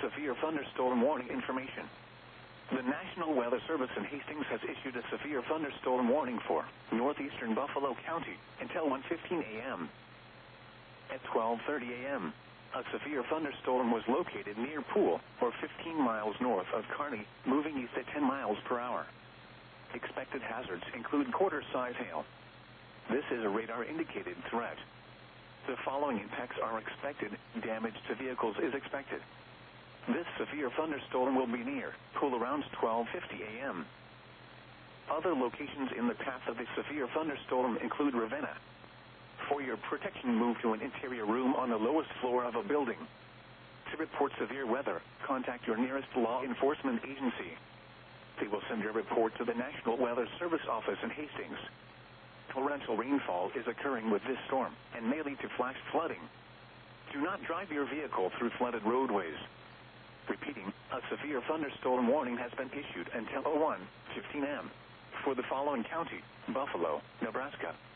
severe thunderstorm warning information. The National Weather Service in Hastings has issued a severe thunderstorm warning for northeastern Buffalo County until 1:15 a.m. At 12:30 a.m., a severe thunderstorm was located near Poole, or 15 miles north of Kearney, moving east at 10 miles per hour. Expected hazards include quarter-size hail. This is a radar-indicated threat. The following impacts are expected. Damage to vehicles is expected. This severe thunderstorm will be near Poole around 12:50 a.m. Other locations in the path of the severe thunderstorm include Ravenna. For your protection, move to an interior room on the lowest floor of a building. To report severe weather, contact your nearest law enforcement agency. They will send your report to the National Weather Service office in Hastings. Torrential rainfall is occurring with this storm and may lead to flash flooding. Do not drive your vehicle through flooded roadways. Repeating, a severe thunderstorm warning has been issued until 1:15 a.m. for the following county: Buffalo, Nebraska,